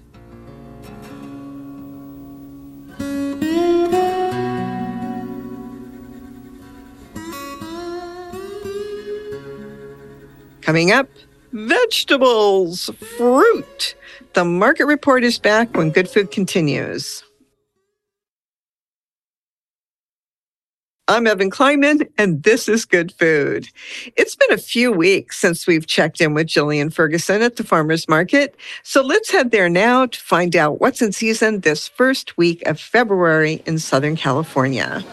Coming up, vegetables, fruit. The Market Report is back when Good Food continues. I'm Evan Kleinman, and this is Good Food. It's been a few weeks since we've checked in with Jillian Ferguson at the farmer's market, so let's head there now to find out what's in season this first week of February in Southern California.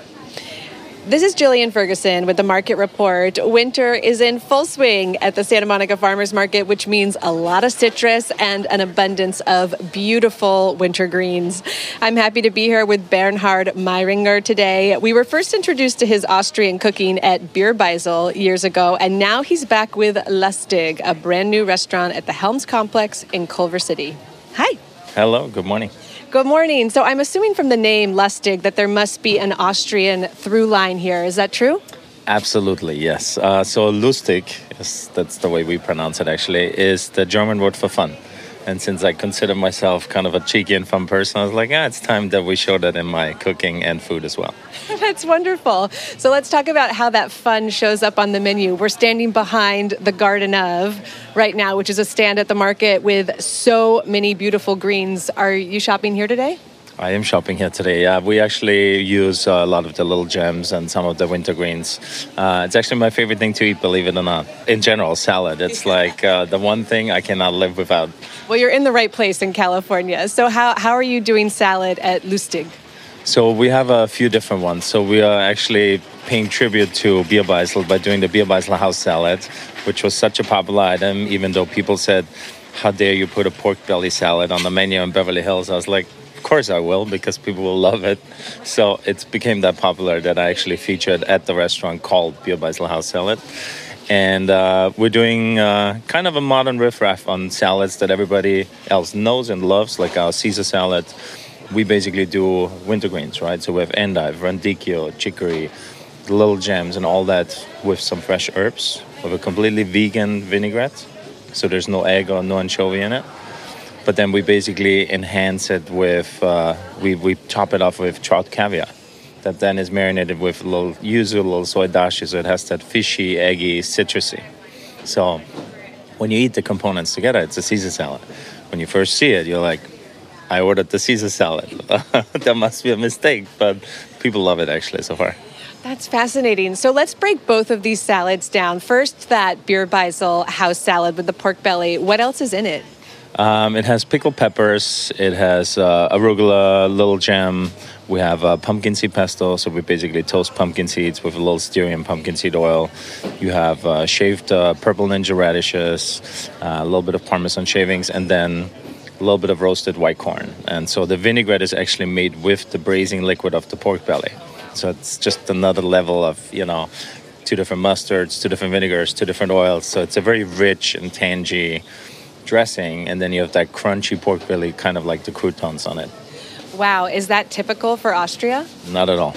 This is Jillian Ferguson with the Market Report. Winter is in full swing at the Santa Monica Farmers Market, which means a lot of citrus and an abundance of beautiful winter greens. I'm happy to be here with Bernhard Meiringer today. We were first introduced to his Austrian cooking at Bierbeisel years ago, and now he's back with Lustig, a brand new restaurant at the Helms Complex in Culver City. Hi. Hello, good morning. Good morning. So I'm assuming from the name Lustig that there must be an Austrian through line here. Is that true? Absolutely, yes. So lustig, that's the way we pronounce it actually, is the German word for fun. And since I consider myself kind of a cheeky and fun person, I was like, it's time that we show that in my cooking and food as well. That's wonderful. So let's talk about how that fun shows up on the menu. We're standing behind the Garden of right now, which is a stand at the market with so many beautiful greens. Are you shopping here today? I am shopping here today. Yeah, we actually use a lot of the little gems and some of the winter greens. It's actually my favorite thing to eat, believe it or not. In general, salad. It's like the one thing I cannot live without. Well, you're in the right place in California. So how are you doing salad at Lustig? So we have a few different ones. So we are actually paying tribute to Bierbeisel by doing the Bierbeisel house salad, which was such a popular item, even though people said, how dare you put a pork belly salad on the menu in Beverly Hills? I was like, of course I will, because people will love it. So it became that popular that I actually featured at the restaurant called Bierbeisel house salad. And we're doing kind of a modern riffraff on salads that everybody else knows and loves, like our Caesar salad. We basically do winter greens, right? So we have endive, radicchio, chicory, little gems, and all that with some fresh herbs, with a completely vegan vinaigrette. So there's no egg or no anchovy in it. But then we basically enhance it with, we top it off with trout caviar that then is marinated with a little yuzu, a little soy dashi, so it has that fishy, eggy, citrusy. So when you eat the components together, it's a Caesar salad. When you first see it, you're like, I ordered the Caesar salad. There must be a mistake, but people love it actually so far. That's fascinating. So let's break both of these salads down. First, that Bierbeisel house salad with the pork belly. What else is in it? It has pickled peppers. It has arugula, little gem. We have pumpkin seed pesto, so we basically toast pumpkin seeds with a little Styrian pumpkin seed oil. You have shaved purple ninja radishes, a little bit of Parmesan shavings, and then a little bit of roasted white corn. And so the vinaigrette is actually made with the braising liquid of the pork belly. So it's just another level of, two different mustards, two different vinegars, two different oils. So it's a very rich and tangy dressing. And then you have that crunchy pork belly, kind of like the croutons on it. Wow. Is that typical for Austria? Not at all.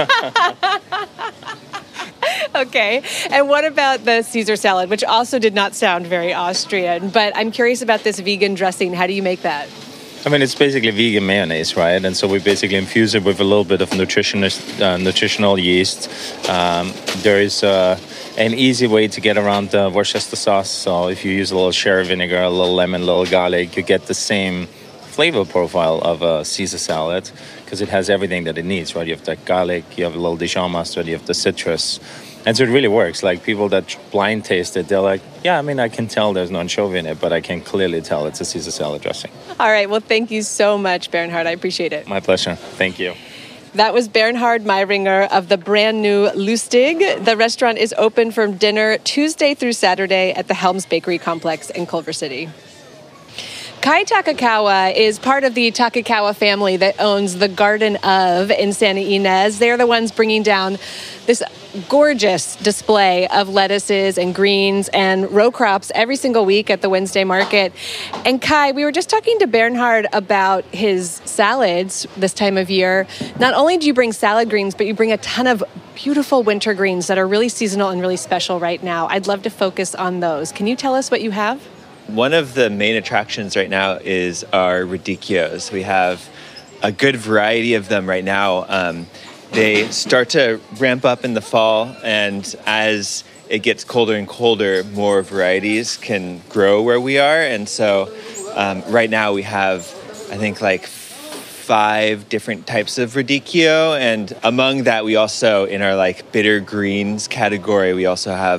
Okay. And what about the Caesar salad, which also did not sound very Austrian, but I'm curious about this vegan dressing. How do you make that? I mean, it's basically vegan mayonnaise, right? And so we basically infuse it with a little bit of nutritional yeast. There is an easy way to get around the Worcester sauce. So if you use a little sherry vinegar, a little lemon, a little garlic, you get the same flavor profile of a Caesar salad because it has everything that it needs, right? You have that garlic, you have a little Dijon mustard, you have the citrus. And so it really works. Like people that blind taste it, they're like, yeah, I mean, I can tell there's no anchovy in it, but I can clearly tell it's a Caesar salad dressing. All right. Well, thank you so much, Bernhard. I appreciate it. My pleasure. Thank you. That was Bernhard Meiringer of the brand new Lustig. The restaurant is open for dinner Tuesday through Saturday at the Helms Bakery Complex in Culver City. Kai Takakawa is part of the Takakawa family that owns the Garden of in Santa Ynez. They're the ones bringing down this gorgeous display of lettuces and greens and row crops every single week at the Wednesday market. And Kai, we were just talking to Bernhard about his salads this time of year. Not only do you bring salad greens, but you bring a ton of beautiful winter greens that are really seasonal and really special right now. I'd love to focus on those. Can you tell us what you have? One of the main attractions right now is our radicchios. We have a good variety of them right now. They start to ramp up in the fall, and as it gets colder and colder, more varieties can grow where we are. And so right now we have, I think, like 5 different types of radicchio, and among that we also, in our like bitter greens category, we also have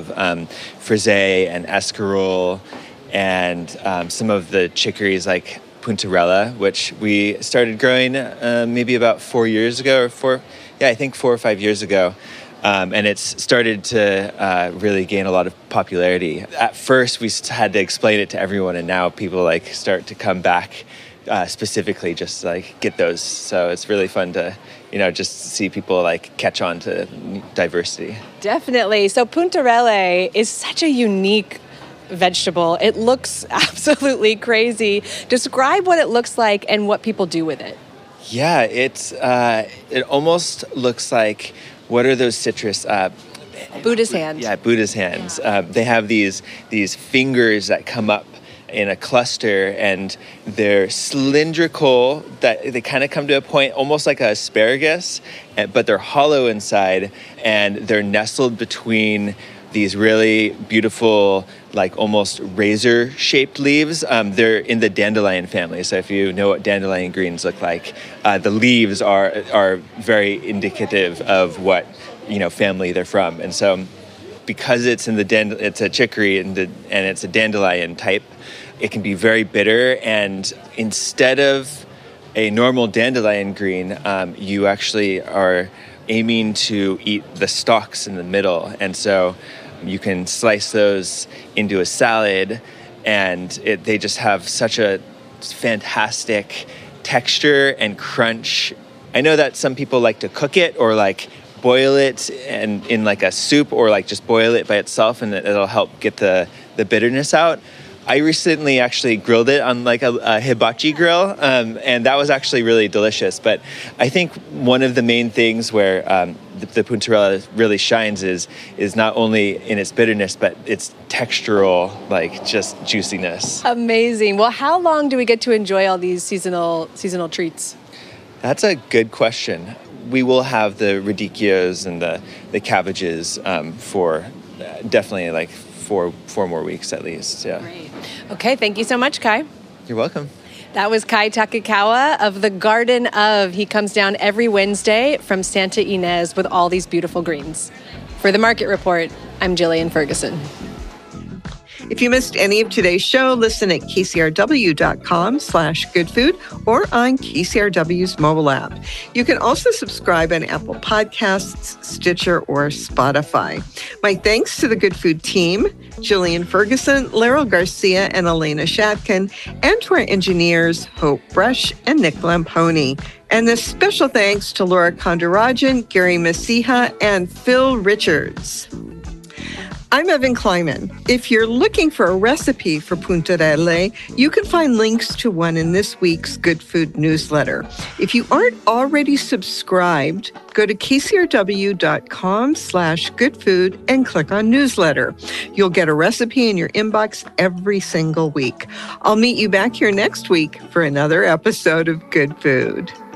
frisee and escarole, and some of the chicories like puntarella, which we started growing maybe about 4 years ago, I think 4 or 5 years ago. And it's started to really gain a lot of popularity. At first, we had to explain it to everyone, and now people like start to come back specifically just to, like, get those. So it's really fun to, just see people like catch on to diversity. Definitely. So puntarella is such a unique vegetable. It looks absolutely crazy. Describe what it looks like and what people do with it. Yeah, it almost looks like, what are those citrus? Buddha's hand. Yeah, Buddha's hands. They have these fingers that come up in a cluster, and they're cylindrical, that they kind of come to a point almost like an asparagus, but they're hollow inside, and they're nestled between these really beautiful, like almost razor-shaped leaves. They're in the dandelion family. So if you know what dandelion greens look like, the leaves are very indicative of what family they're from. And so, because it's it's a chicory and it's a dandelion type, it can be very bitter. And instead of a normal dandelion green, you actually are aiming to eat the stalks in the middle. And so you can slice those into a salad, and they just have such a fantastic texture and crunch. I know that some people like to cook it or like boil it and in like a soup, or like just boil it by itself, and it'll help get the bitterness out. I recently actually grilled it on like a hibachi grill, and that was actually really delicious. But I think one of the main things where the puntarella really shines is not only in its bitterness, but its textural, like just juiciness. Amazing. Well, how long do we get to enjoy all these seasonal treats? That's a good question. We will have the radicchios and the cabbages for definitely like four more weeks at least. Yeah. Great. Okay, thank you so much, Kai. You're welcome. That was Kai Takakawa of the Garden of. He comes down every Wednesday from Santa Ynez with all these beautiful greens. For the Market Report, I'm Jillian Ferguson. If you missed any of today's show, listen at kcrw.com/goodfood or on KCRW's mobile app. You can also subscribe on Apple Podcasts, Stitcher, or Spotify. My thanks to the Good Food team, Jillian Ferguson, Laryl Garcia, and Elena Shatkin, and to our engineers, Hope Brush and Nick Lamponi. And a special thanks to Laura Kondarajan, Gary Masiha, and Phil Richards. I'm Evan Kleiman. If you're looking for a recipe for puntarella, you can find links to one in this week's Good Food newsletter. If you aren't already subscribed, go to kcrw.com/goodfood and click on newsletter. You'll get a recipe in your inbox every single week. I'll meet you back here next week for another episode of Good Food.